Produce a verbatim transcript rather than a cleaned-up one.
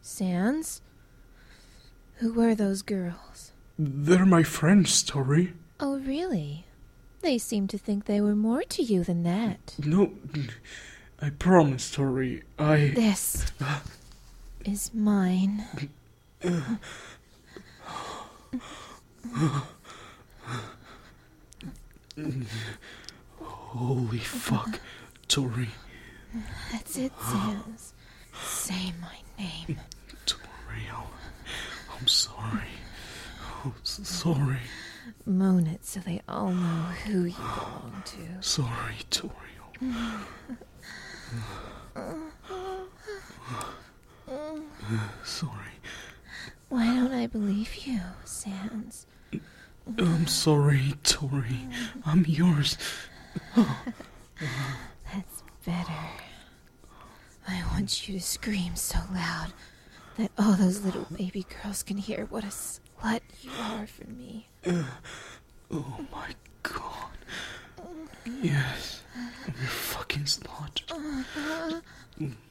Sans? Who were those girls? They're my friends, Tori. Oh, really? They seemed to think they were more to you than that. No, I promise, Tori. I... This is mine. Holy fuck, Tori. That's it, Sans. Say my name. Tori, I'm sorry. I'm so sorry. Moan it so they all know who you belong to. Sorry, Tori. Sorry. Why don't I believe you, Sans? I'm sorry, Tori. I'm yours. That's better. I want you to scream so loud that all those little baby girls can hear what a slut you are for me. Uh, oh my god. Yes. I'm your fucking slut.